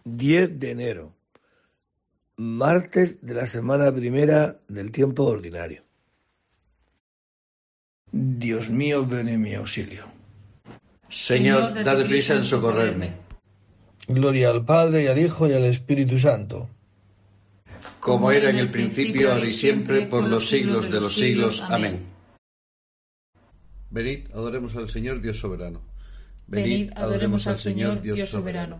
10 de enero, martes de la semana primera del tiempo ordinario. Dios mío, ven en mi auxilio. Señor, date prisa en socorrerme. Gloria al Padre, y al Hijo, y al Espíritu Santo. Como era en el principio, ahora y siempre, por los siglos de los siglos. Amén. Venid, adoremos al Señor Dios soberano. Venid, adoremos al Señor Dios soberano.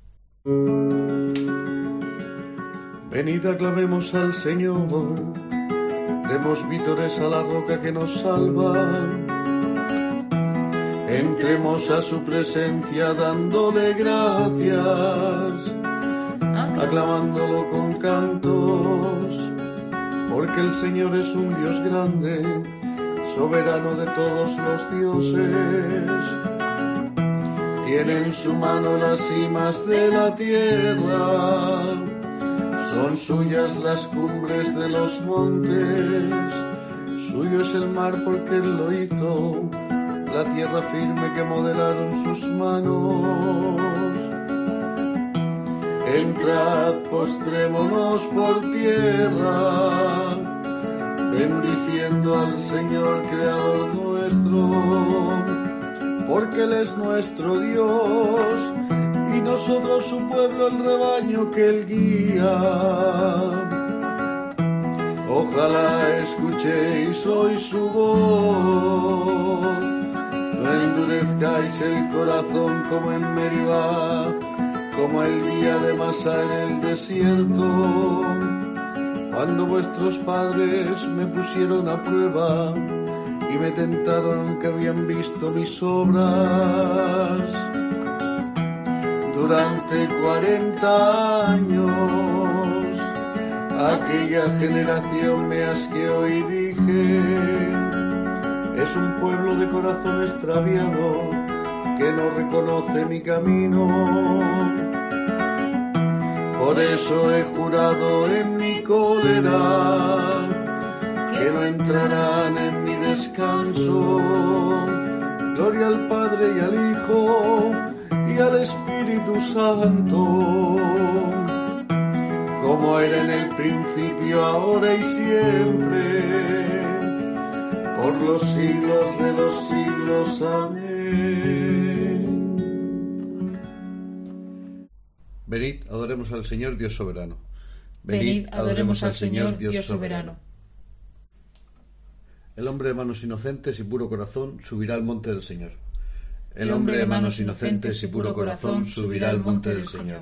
Venid, aclamemos al Señor, demos vítores a la roca que nos salva. Entremos a su presencia dándole gracias, aclamándolo con cantos, porque el Señor es un Dios grande, soberano de todos los dioses. Tiene en su mano las cimas de la tierra, son suyas las cumbres de los montes, suyo es el mar porque Él lo hizo, la tierra firme que modelaron sus manos. Entrad, postrémonos por tierra, bendiciendo al Señor Creador nuestro, porque Él es nuestro Dios, y nosotros su pueblo, el rebaño que Él guía. Ojalá escuchéis hoy su voz, no endurezcáis el corazón como en Meribá, como el día de Masá en el desierto, cuando vuestros padres me pusieron a prueba y me tentaron que habían visto mis obras. Durante 40 años aquella generación me asqueó y dije: es un pueblo de corazón extraviado que no reconoce mi camino. Por eso he jurado en mi cólera que no entrarán en mi descanso. Gloria al Padre y al Hijo y al Espíritu Santo, como era en el principio, ahora y siempre, por los siglos de los siglos. Amén. Venid, adoremos al Señor Dios soberano. Venid, adoremos al Señor Dios soberano. El hombre de manos inocentes y puro corazón subirá al monte del Señor. El hombre de manos inocentes y puro corazón subirá al monte del Señor.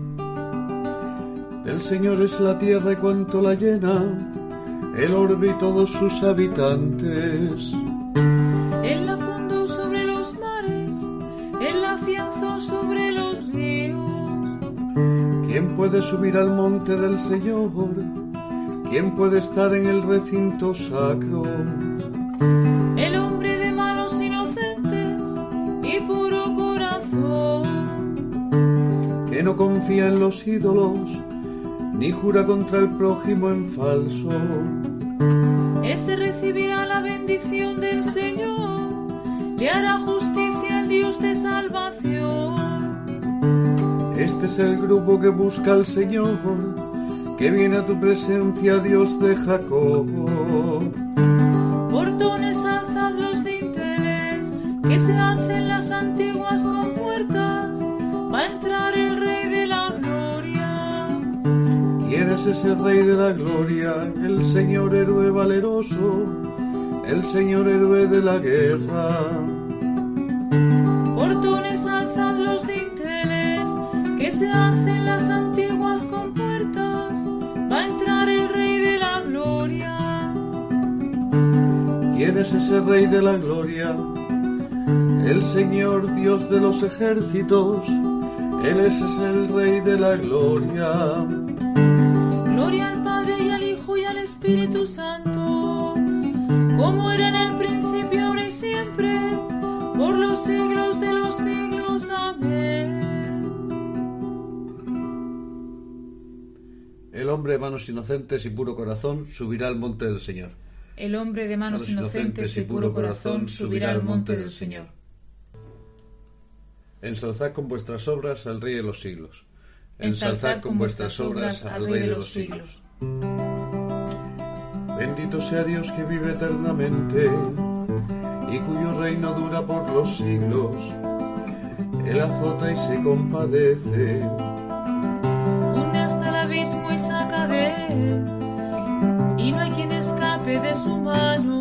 Del Señor es la tierra y cuanto la llena, el orbe y todos sus habitantes. Él la fundó sobre los mares, Él la afianzó sobre los ríos. ¿Quién puede subir al monte del Señor? ¿Quién puede estar en el recinto sacro? El hombre de manos inocentes y puro corazón, que no confía en los ídolos, ni jura contra el prójimo en falso. Ese recibirá la bendición del Señor, le hará justicia el Dios de salvación. Este es el grupo que busca al Señor, que viene a tu presencia, Dios de Jacob. Portones, alzad los dinteles, que se alcen las antiguas compuertas, va a entrar el Rey de la Gloria. ¿Quién es ese Rey de la Gloria? El Señor héroe valeroso, el Señor héroe de la guerra. Portones, alzad los dinteles, que se alcen las antiguas compuertas, va a entrar el Rey de la Gloria. ¿Quién es ese Rey de la Gloria? El Señor Dios de los ejércitos, Él es el Rey de la Gloria. Gloria al Padre y al Hijo y al Espíritu Santo, como era en el principio, ahora y siempre, por los siglos de los siglos. Amén. El hombre de manos inocentes y puro corazón subirá al monte del Señor. El hombre de manos inocentes y puro corazón subirá al monte del Señor. Ensalzad con vuestras obras al Rey de los siglos. ensalzad con vuestras obras al Rey de los siglos. Bendito sea Dios que vive eternamente y cuyo reino dura por los siglos. Él azota y se compadece, Hunde hasta el abismo y saca de él, y no hay quien escape de su mano.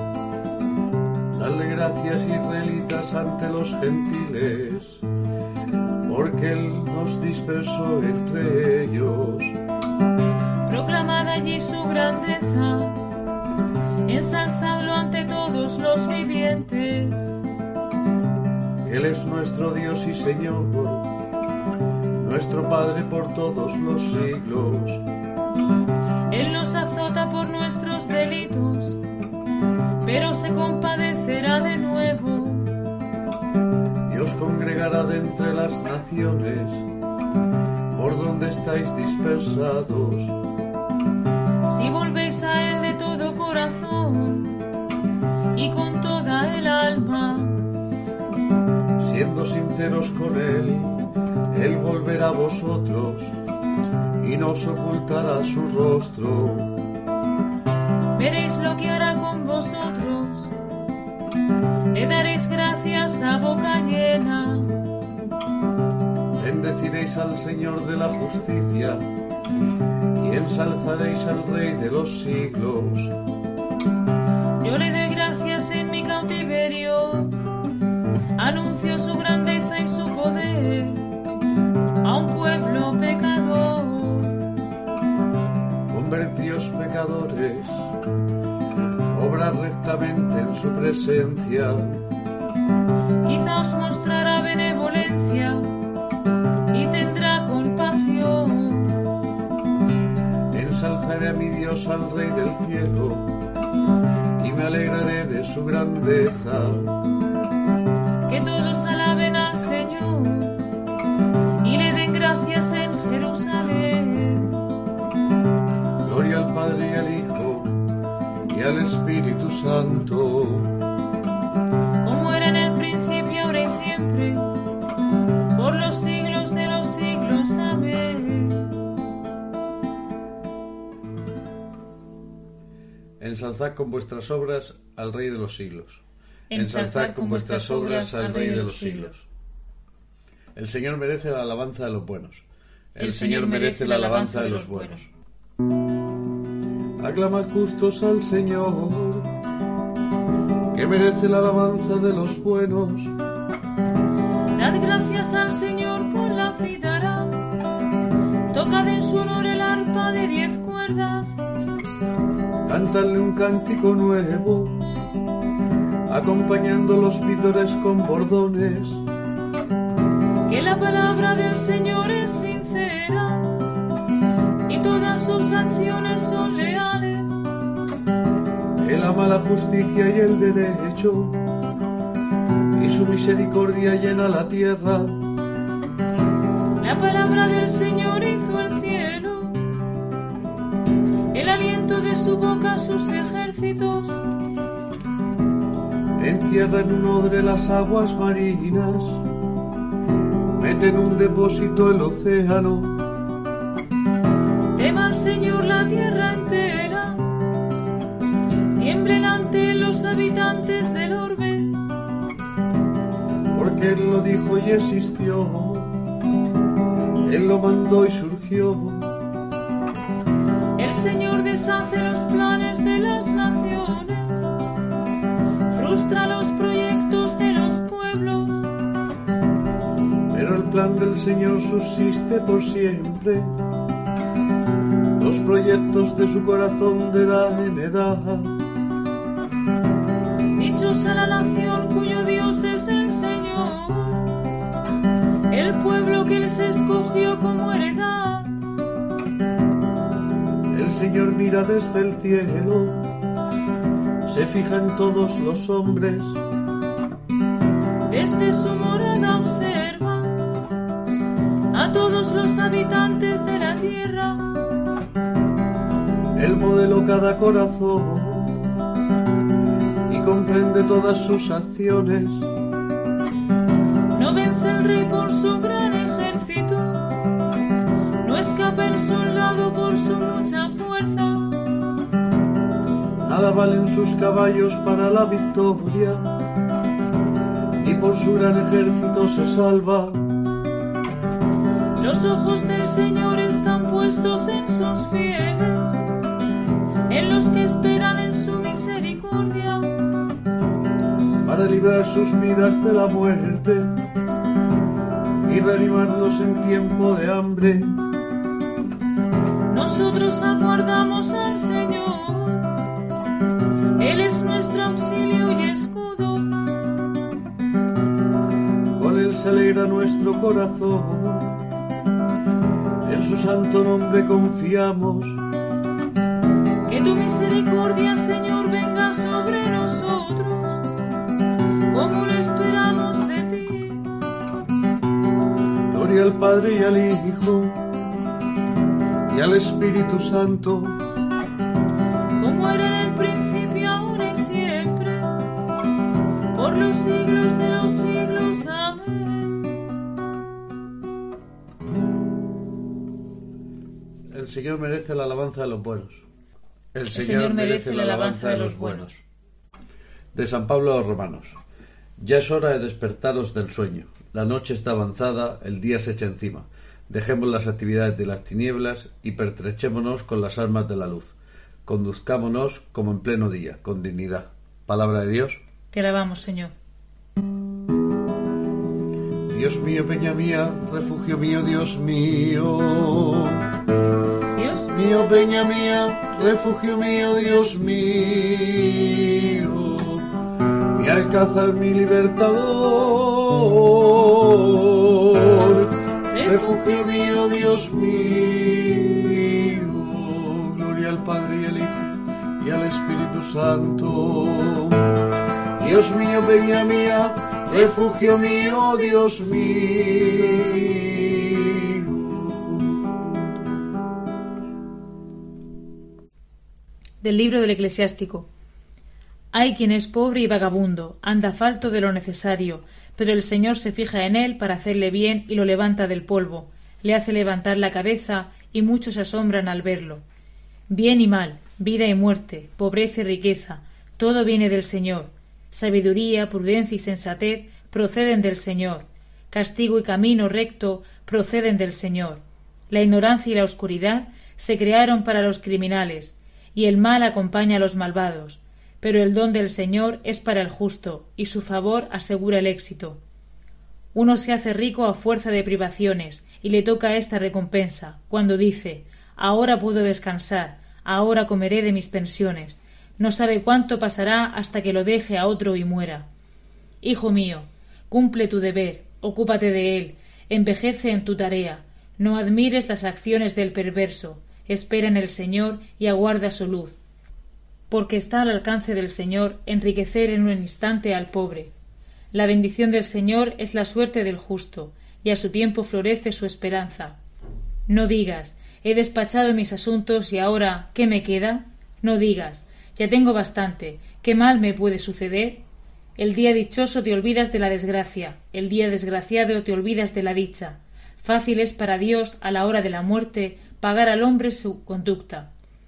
Dale gracias, israelitas, ante los gentiles, porque Él nos dispersó entre ellos. Proclamad allí su grandeza, ensalzadlo ante todos los vivientes. Él es nuestro Dios y Señor, nuestro Padre por todos los siglos. Él nos azota por nuestros delitos, pero se compadecerá de nuevo. Dios congregará de entre las naciones, por donde estáis dispersados. Si volvéis a Él de todo corazón y con toda el alma, siendo sinceros con Él, Él volverá a vosotros y no os ocultará su rostro. Veréis lo que hará con vosotros, le daréis gracias a boca llena. Bendeciréis al Señor de la justicia y ensalzaréis al Rey de los siglos. Yo le doy gracias en mi cautiverio, anuncio su grandeza y su poder a un pueblo pecador. Convertíos pecadores, obrad rectamente en su presencia. Quizá os mostrará benevolencia y tendrá compasión. Ensalzaré a mi Dios, al Rey del cielo, y me alegraré de su grandeza. Que todos alaben al Señor y le den gracias en Jerusalén. Gloria al Padre y al Hijo y al Espíritu Santo, Como era en el principio, ahora y siempre, por los siglos de los siglos. Amén. ensalzad con vuestras obras al Rey de los siglos. Ensalzad con vuestras obras al Rey de los siglos. El Señor merece la alabanza de los buenos. El Señor merece la alabanza de los buenos. Aclamad justos al Señor, que merece la alabanza de los buenos. Dad gracias al Señor con la cítara, tocad en su honor el arpa de 10 cuerdas. Cántale un cántico nuevo, acompañando los vítores con bordones. Que la palabra del Señor es sincera y todas sus acciones son leales. Él ama la justicia y el derecho, y su misericordia llena la tierra. La palabra del Señor hizo el cielo, el aliento de su boca sus ejércitos. Entierra en un odre las aguas marinas, mete en un depósito el océano. Tema al Señor la tierra entera, tiemblen ante los habitantes del orbe. Porque Él lo dijo y existió, Él lo mandó y surgió. El Señor deshace los planes de las naciones, frustra los proyectos de los pueblos. Pero el plan del Señor subsiste por siempre, los proyectos de su corazón de edad en edad. Dichosa la nación cuyo Dios es el Señor, el pueblo que Él se escogió como heredad. El Señor mira desde el cielo, se fija en todos los hombres. Desde su morada observa a todos los habitantes de la tierra. Él modeló cada corazón y comprende todas sus acciones. No vence el rey por su gran ejército, escapa el soldado por su mucha fuerza. Nada valen sus caballos para la victoria, ni por su gran ejército se salva. Los ojos del Señor están puestos en sus fieles, en los que esperan en su misericordia, para librar sus vidas de la muerte y reanimarlos en tiempo de hambre. Nosotros aguardamos al Señor, Él es nuestro auxilio y escudo. Con Él se alegra nuestro corazón, en su santo nombre confiamos. Que tu misericordia, Señor, venga sobre nosotros, como lo esperamos de ti. Gloria al Padre y al Hijo y al Espíritu Santo, como era en el principio, ahora y siempre, por los siglos de los siglos. Amén. El Señor merece la alabanza de los buenos. El Señor merece la alabanza de los buenos. De San Pablo a los Romanos. Ya es hora de despertaros del sueño. La noche está avanzada, el día se echa encima. Dejemos las actividades de las tinieblas y pertrechémonos con las armas de la luz. Conduzcámonos como en pleno día, con dignidad. Palabra de Dios. Te alabamos, Señor. Dios mío, peña mía, refugio mío, Dios mío. Dios Mío, peña mía, refugio mío, Dios mío. Mi alcázar, mi libertador. Refugio mío, Dios mío. Gloria al Padre y al Hijo y al Espíritu Santo. Dios mío, peña mía, refugio mío, Dios mío. Del libro del Eclesiástico. Hay quien es pobre y vagabundo, anda falto de lo necesario, pero el Señor se fija en él para hacerle bien y lo levanta del polvo, le hace levantar la cabeza y muchos se asombran al verlo. Bien y mal, vida y muerte, pobreza y riqueza, todo viene del Señor. Sabiduría, prudencia y sensatez proceden del Señor. Castigo y camino recto proceden del Señor. La ignorancia y la oscuridad se crearon para los criminales, y el mal acompaña a los malvados. Pero el don del Señor es para el justo, y su favor asegura el éxito. Uno se hace rico a fuerza de privaciones, y le toca esta recompensa, cuando dice: ahora puedo descansar, ahora comeré de mis pensiones. No sabe cuánto pasará hasta que lo deje a otro y muera. Hijo mío, cumple tu deber, ocúpate de él, envejece en tu tarea, no admires las acciones del perverso, espera en el Señor y aguarda su luz. Porque está al alcance del Señor enriquecer en un instante al pobre. La bendición del Señor es la suerte del justo, y a su tiempo florece su esperanza. No digas: he despachado mis asuntos y ahora, ¿qué me queda? No digas: ya tengo bastante, ¿qué mal me puede suceder? El día dichoso te olvidas de la desgracia, el día desgraciado te olvidas de la dicha. Fácil es para Dios, a la hora de la muerte, pagar al hombre su conducta.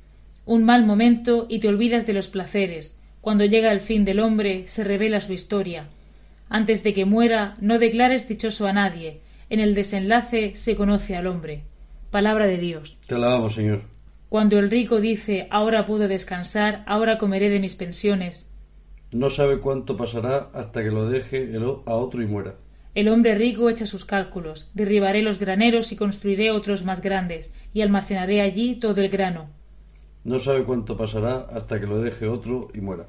Un mal momento y te olvidas de los placeres. Cuando llega el fin del hombre, se revela su historia. Antes de que muera, no declares dichoso a nadie. En el desenlace se conoce al hombre. Palabra de Dios. Te alabamos, Señor. Cuando el rico dice: ahora puedo descansar, ahora comeré de mis pensiones, no sabe cuánto pasará hasta que lo deje a otro y muera. El hombre rico echa sus cálculos: derribaré los graneros y construiré otros más grandes, y almacenaré allí todo el grano. No sabe cuánto pasará hasta que lo deje otro y muera.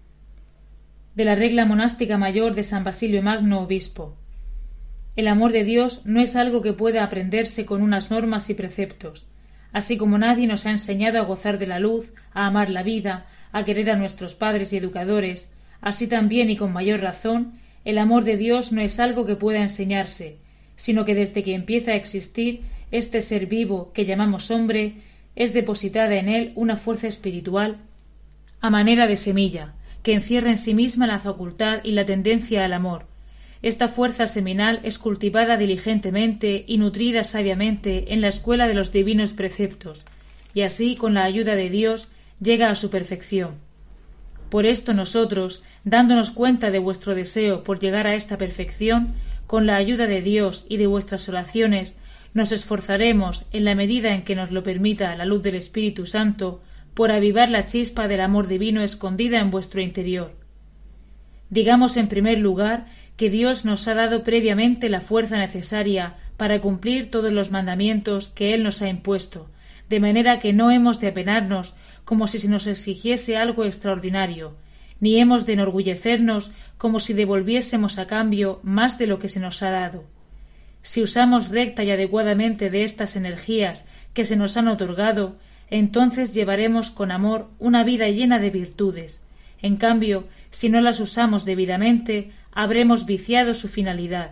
De la regla monástica mayor de San Basilio Magno, obispo. El amor de Dios no es algo que pueda aprenderse con unas normas y preceptos. Así como nadie nos ha enseñado a gozar de la luz, a amar la vida, a querer a nuestros padres y educadores, así también y con mayor razón, el amor de Dios no es algo que pueda enseñarse, sino que desde que empieza a existir este ser vivo que llamamos hombre, es depositada en él una fuerza espiritual a manera de semilla, que encierra en sí misma la facultad y la tendencia al amor. Esta fuerza seminal es cultivada diligentemente y nutrida sabiamente en la escuela de los divinos preceptos, y así, con la ayuda de Dios, llega a su perfección. Por esto nosotros, dándonos cuenta de vuestro deseo por llegar a esta perfección, con la ayuda de Dios y de vuestras oraciones, nos esforzaremos, en la medida en que nos lo permita la luz del Espíritu Santo, por avivar la chispa del amor divino escondida en vuestro interior. Digamos en primer lugar que Dios nos ha dado previamente la fuerza necesaria para cumplir todos los mandamientos que Él nos ha impuesto, de manera que no hemos de apenarnos como si se nos exigiese algo extraordinario, ni hemos de enorgullecernos como si devolviésemos a cambio más de lo que se nos ha dado. Si usamos recta y adecuadamente de estas energías que se nos han otorgado, entonces llevaremos con amor una vida llena de virtudes. En cambio, si no las usamos debidamente, habremos viciado su finalidad.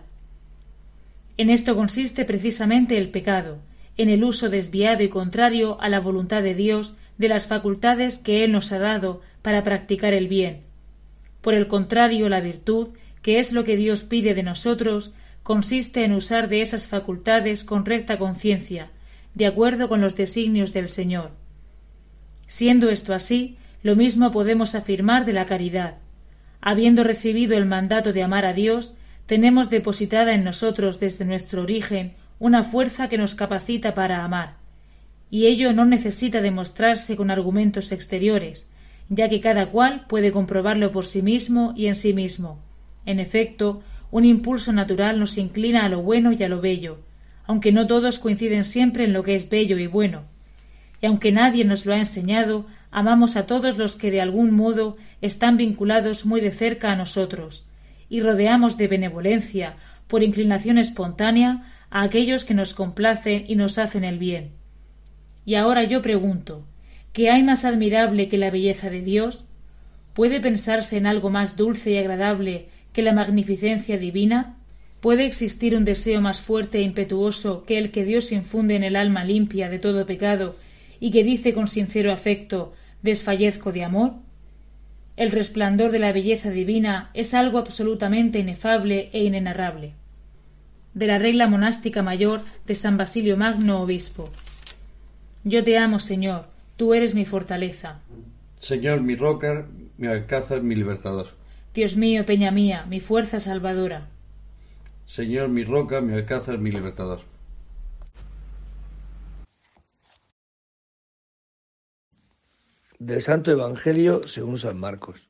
En esto consiste precisamente el pecado, en el uso desviado y contrario a la voluntad de Dios de las facultades que Él nos ha dado para practicar el bien. Por el contrario, la virtud, que es lo que Dios pide de nosotros, consiste en usar de esas facultades con recta conciencia, de acuerdo con los designios del Señor. Siendo esto así, lo mismo podemos afirmar de la caridad. Habiendo recibido el mandato de amar a Dios, tenemos depositada en nosotros desde nuestro origen una fuerza que nos capacita para amar, y ello no necesita demostrarse con argumentos exteriores, ya que cada cual puede comprobarlo por sí mismo y en sí mismo. En efecto, un impulso natural nos inclina a lo bueno y a lo bello, aunque no todos coinciden siempre en lo que es bello y bueno. Y aunque nadie nos lo ha enseñado, amamos a todos los que de algún modo están vinculados muy de cerca a nosotros, y rodeamos de benevolencia, por inclinación espontánea, a aquellos que nos complacen y nos hacen el bien. Y ahora yo pregunto, ¿qué hay más admirable que la belleza de Dios? ¿Puede pensarse en algo más dulce y agradable que la magnificencia divina? ¿Puede existir un deseo más fuerte e impetuoso que el que Dios infunde en el alma limpia de todo pecado y que dice con sincero afecto «desfallezco de amor»? El resplandor de la belleza divina es algo absolutamente inefable e inenarrable. De la regla monástica mayor de San Basilio Magno, obispo. Yo te amo, Señor, tú eres mi fortaleza. Señor, mi roca, mi alcázar, mi libertador. Dios mío, peña mía, mi fuerza salvadora. Señor, mi roca, mi alcázar, mi libertador. Del Santo Evangelio según San Marcos.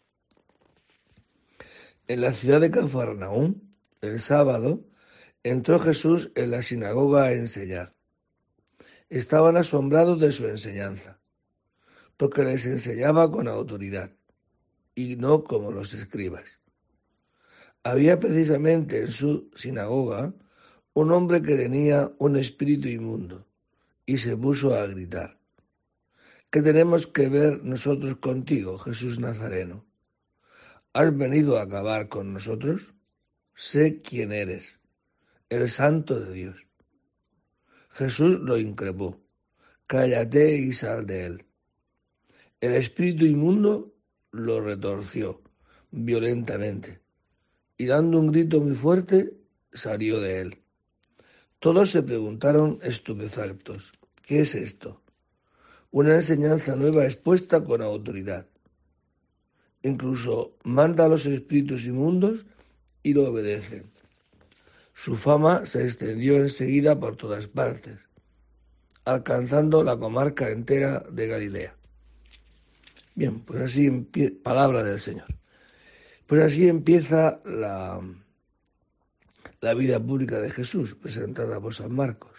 En la ciudad de Cafarnaúm, el sábado, entró Jesús en la sinagoga a enseñar. Estaban asombrados de su enseñanza, porque les enseñaba con autoridad, y no como los escribas. Había precisamente en su sinagoga un hombre que tenía un espíritu inmundo, y se puso a gritar: ¿Qué tenemos que ver nosotros contigo, Jesús Nazareno? ¿Has venido a acabar con nosotros? Sé quién eres, el Santo de Dios. Jesús lo increpó: cállate y sal de él. El espíritu inmundo lo retorció violentamente, y dando un grito muy fuerte, salió de él. Todos se preguntaron estupefactos: ¿qué es esto? Una enseñanza nueva expuesta con autoridad. Incluso manda a los espíritus inmundos y lo obedecen. Su fama se extendió enseguida por todas partes, alcanzando la comarca entera de Galilea. Bien, pues así palabra del Señor. Pues así empieza la vida pública de Jesús, presentada por San Marcos.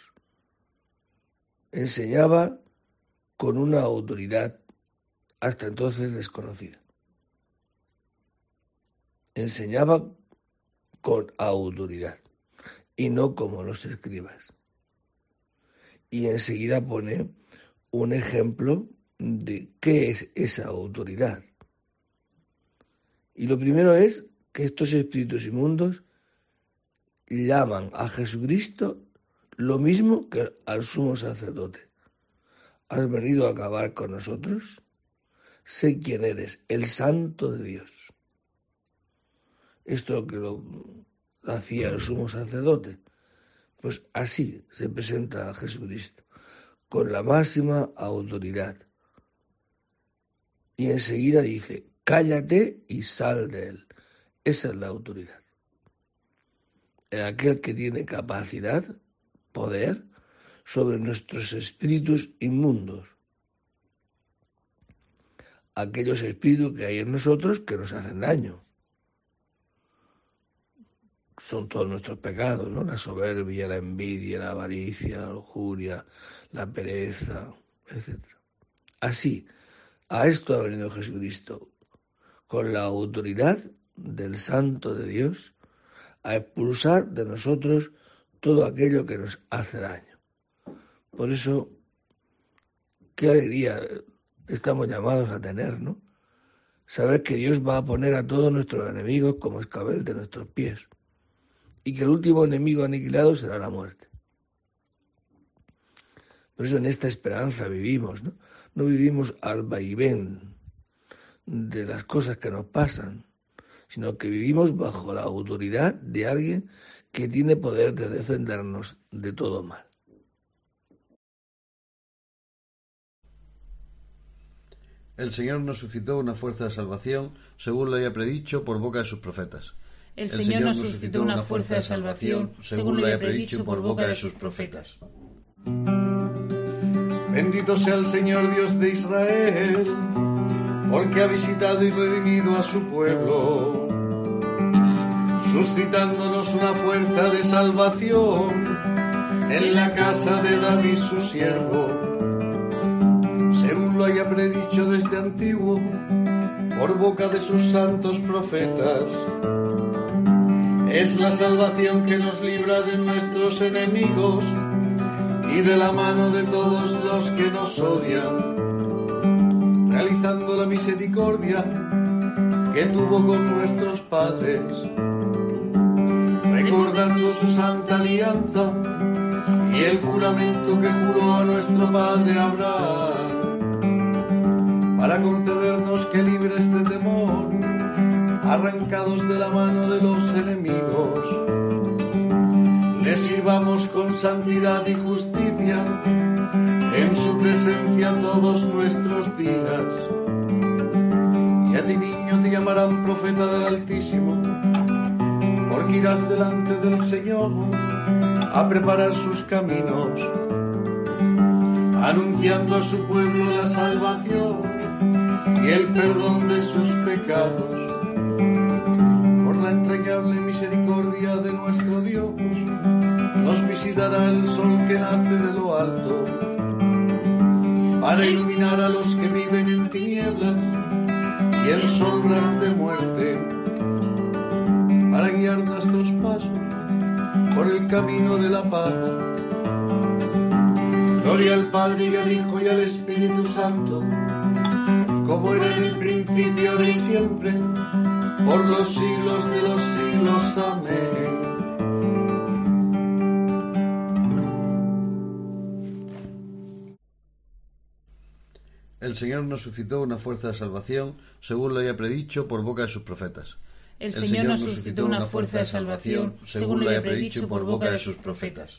Enseñaba con una autoridad hasta entonces desconocida. Enseñaba con autoridad y no como los escribas. Y enseguida pone un ejemplo de qué es esa autoridad. Y lo primero es que estos espíritus inmundos llaman a Jesucristo lo mismo que al sumo sacerdote. ¿Has venido a acabar con nosotros? Sé quién eres, el Santo de Dios. Esto que lo hacía el sumo sacerdote. Pues así se presenta a Jesucristo, con la máxima autoridad. Y enseguida dice, cállate y sal de él. Esa es la autoridad. Aquel que tiene capacidad, poder, sobre nuestros espíritus inmundos. Aquellos espíritus que hay en nosotros que nos hacen daño. Son todos nuestros pecados, ¿no? La soberbia, la envidia, la avaricia, la lujuria, la pereza, etc. Así, a esto ha venido Jesucristo, con la autoridad del Santo de Dios, a expulsar de nosotros todo aquello que nos hace daño. Por eso, qué alegría estamos llamados a tener, ¿no? Saber que Dios va a poner a todos nuestros enemigos como escabel de nuestros pies y que el último enemigo aniquilado será la muerte. Por eso en esta esperanza vivimos, ¿no? No vivimos al vaivén de las cosas que nos pasan, sino que vivimos bajo la autoridad de alguien que tiene poder de defendernos de todo mal. El Señor nos suscitó una fuerza de salvación, según lo había predicho por boca de sus profetas. El Señor nos suscitó una fuerza de salvación, según lo había predicho por boca de sus profetas. Bendito sea el Señor Dios de Israel, porque ha visitado y redimido a su pueblo, suscitándonos una fuerza de salvación en la casa de David su siervo, según lo haya predicho desde antiguo por boca de sus santos profetas. Es la salvación que nos libra de nuestros enemigos y de la mano de todos los que nos odian, realizando la misericordia que tuvo con nuestros padres, recordando su santa alianza y el juramento que juró a nuestro padre Abraham, para concedernos que libres de temor, arrancados de la mano de los enemigos, le sirvamos con santidad y justicia en su presencia todos nuestros días. Y a ti, niño, te llamarán profeta del Altísimo, porque irás delante del Señor a preparar sus caminos, anunciando a su pueblo la salvación y el perdón de sus pecados. Por la entrañable misericordia de nuestro Dios, nos visitará el sol que nace de lo alto, para iluminar a los que viven en tinieblas y en sombras de muerte, para guiar nuestros pasos por el camino de la paz. Gloria al Padre y al Hijo y al Espíritu Santo, como era en el principio, ahora y siempre, por los siglos de los siglos. Amén. El Señor nos suscitó una fuerza de salvación, según lo había predicho por boca de sus profetas. El Señor nos suscitó una fuerza de salvación, según lo había predicho por boca de sus profetas.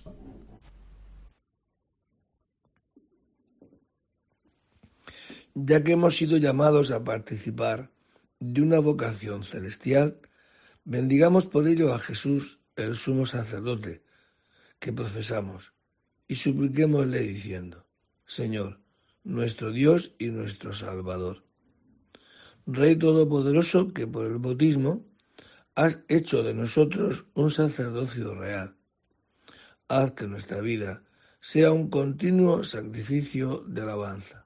Ya que hemos sido llamados a participar de una vocación celestial, bendigamos por ello a Jesús, el sumo sacerdote, que profesamos, y supliquémosle diciendo: Señor, nuestro Dios y nuestro Salvador, Rey Todopoderoso, que por el bautismo has hecho de nosotros un sacerdocio real, haz que nuestra vida sea un continuo sacrificio de alabanza.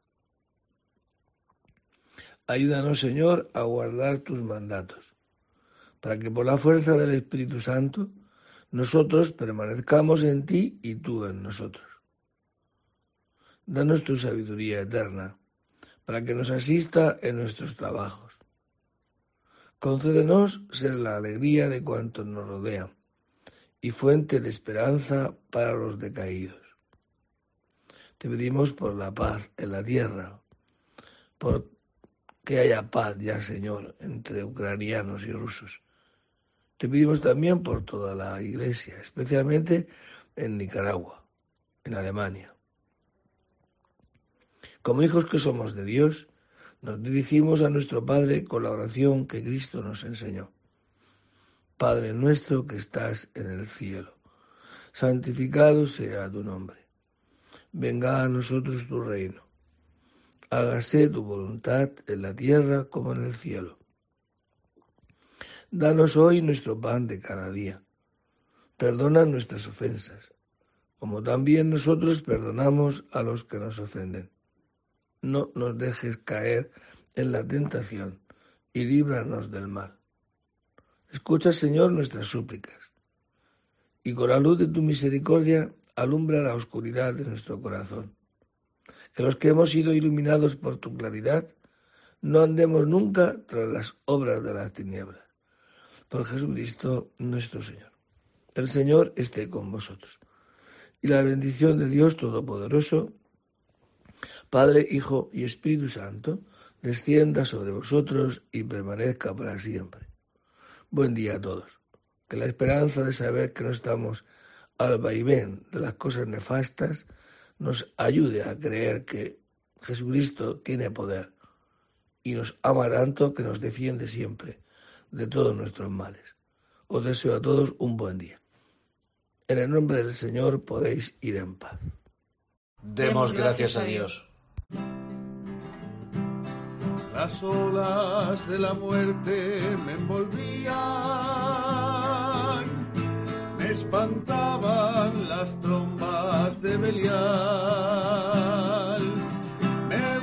Ayúdanos, Señor, a guardar tus mandatos, para que por la fuerza del Espíritu Santo nosotros permanezcamos en ti y tú en nosotros. Danos tu sabiduría eterna, para que nos asista en nuestros trabajos. Concédenos ser la alegría de cuantos nos rodean y fuente de esperanza para los decaídos. Te pedimos por la paz en la tierra, por que haya paz ya, Señor, entre ucranianos y rusos, Te pedimos también por toda la Iglesia, especialmente en Nicaragua, en Alemania. Como hijos que somos de Dios, nos dirigimos a nuestro Padre con la oración que Cristo nos enseñó. Padre nuestro que estás en el cielo, santificado sea tu nombre. Venga a nosotros tu reino. Hágase tu voluntad en la tierra como en el cielo. Danos hoy nuestro pan de cada día. Perdona nuestras ofensas, como también nosotros perdonamos a los que nos ofenden. No nos dejes caer en la tentación y líbranos del mal. Escucha, Señor, nuestras súplicas, y con la luz de tu misericordia alumbra la oscuridad de nuestro corazón. Que los que hemos sido iluminados por tu claridad no andemos nunca tras las obras de las tinieblas. Por Jesucristo nuestro Señor. El Señor esté con vosotros. Y la bendición de Dios Todopoderoso, Padre, Hijo y Espíritu Santo, descienda sobre vosotros y permanezca para siempre. Buen día a todos. Que la esperanza de saber que no estamos al vaivén de las cosas nefastas nos ayude a creer que Jesucristo tiene poder y nos ama tanto que nos defiende siempre de todos nuestros males. Os deseo a todos un buen día. En el nombre del Señor podéis ir en paz. Demos gracias a Dios. Las olas de la muerte me envolvían, me espantaban las trombas de Belial, me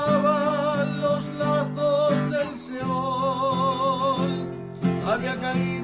rodeaban los lazos del Seol, había caído